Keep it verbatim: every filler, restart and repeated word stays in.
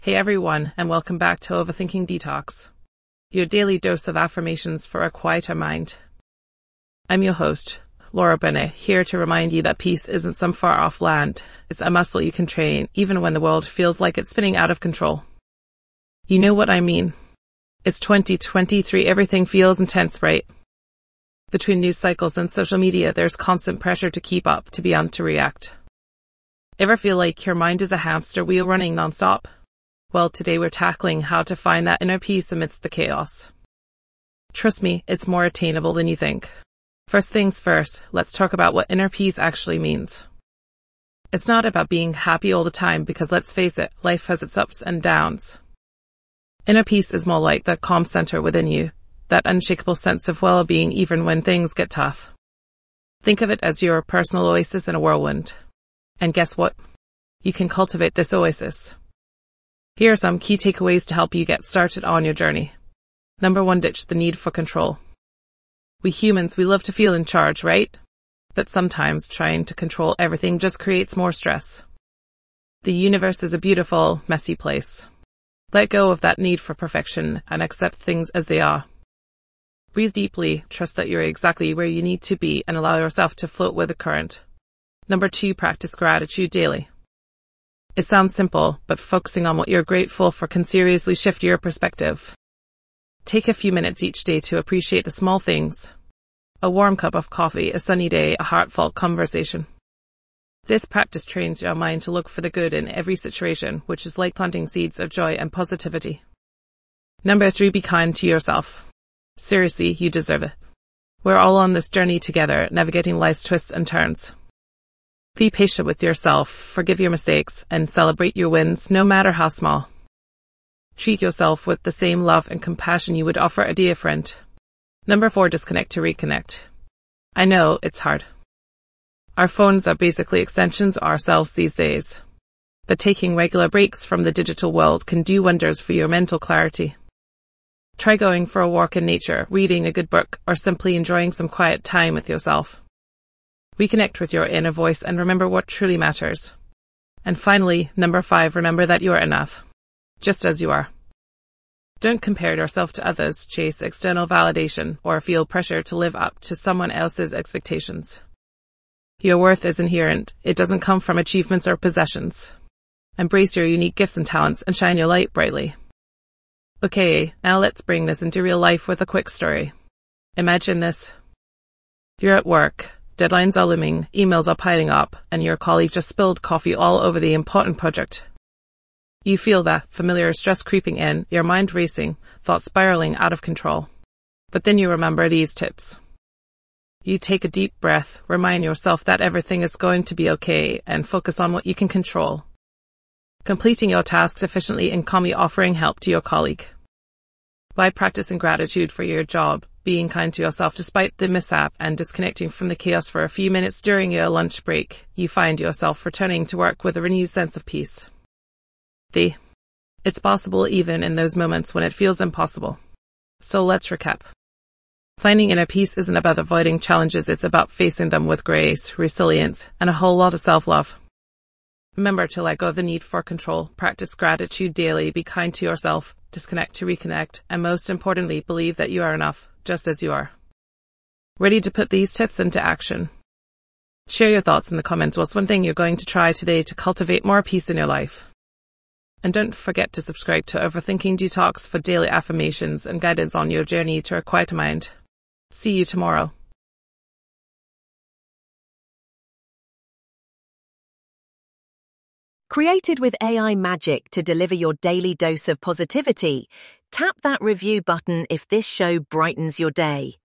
Hey everyone, and welcome back to Overthinking Detox, your daily dose of affirmations for a quieter mind. I'm your host, Laura Bennett, here to remind you that peace isn't some far-off land. It's a muscle you can train, even when the world feels like it's spinning out of control. You know what I mean. It's twenty twenty-three, everything feels intense, right? Between news cycles and social media, there's constant pressure to keep up, to be on, to react. Ever feel like your mind is a hamster wheel running non-stop? Well, today we're tackling how to find that inner peace amidst the chaos. Trust me, it's more attainable than you think. First things first, let's talk about what inner peace actually means. It's not about being happy all the time because, let's face it, life has its ups and downs. Inner peace is more like the calm center within you, that unshakable sense of well-being even when things get tough. Think of it as your personal oasis in a whirlwind. And guess what? You can cultivate this oasis. Here are some key takeaways to help you get started on your journey. Number one, ditch the need for control. We humans, we love to feel in charge, right? But sometimes trying to control everything just creates more stress. The universe is a beautiful, messy place. Let go of that need for perfection and accept things as they are. Breathe deeply, trust that you're exactly where you need to be, and allow yourself to float with the current. Number two, practice gratitude daily. It sounds simple, but focusing on what you're grateful for can seriously shift your perspective. Take a few minutes each day to appreciate the small things. A warm cup of coffee, a sunny day, a heartfelt conversation. This practice trains your mind to look for the good in every situation, which is like planting seeds of joy and positivity. Number three, be kind to yourself. Seriously, you deserve it. We're all on this journey together, navigating life's twists and turns. Be patient with yourself, forgive your mistakes, and celebrate your wins, no matter how small. Treat yourself with the same love and compassion you would offer a dear friend. Number four, disconnect to reconnect. I know, it's hard. Our phones are basically extensions of ourselves these days. But taking regular breaks from the digital world can do wonders for your mental clarity. Try going for a walk in nature, reading a good book, or simply enjoying some quiet time with yourself. Reconnect with your inner voice and remember what truly matters. And finally, number five, remember that you are enough, just as you are. Don't compare yourself to others, chase external validation, or feel pressure to live up to someone else's expectations. Your worth is inherent. It doesn't come from achievements or possessions. Embrace your unique gifts and talents and shine your light brightly. Okay, now let's bring this into real life with a quick story. Imagine this. You're at work. Deadlines are looming, emails are piling up, and your colleague just spilled coffee all over the important project. You feel that familiar stress creeping in, your mind racing, thoughts spiraling out of control. But then you remember these tips. You take a deep breath, remind yourself that everything is going to be okay, and focus on what you can control. Completing your tasks efficiently and calmly offering help to your colleague. By practicing gratitude for your job, being kind to yourself despite the mishap, and disconnecting from the chaos for a few minutes during your lunch break, you find yourself returning to work with a renewed sense of peace. D. It's possible even in those moments when it feels impossible. So let's recap. Finding inner peace isn't about avoiding challenges, it's about facing them with grace, resilience, and a whole lot of self-love. Remember to let go of the need for control, practice gratitude daily, be kind to yourself, disconnect to reconnect, and most importantly, believe that you are enough, just as you are. Ready to put these tips into action? Share your thoughts in the comments. What's one thing you're going to try today to cultivate more peace in your life? And don't forget to subscribe to Overthinking Detox for daily affirmations and guidance on your journey to a quieter mind. See you tomorrow. Created with A I magic to deliver your daily dose of positivity, tap that review button if this show brightens your day.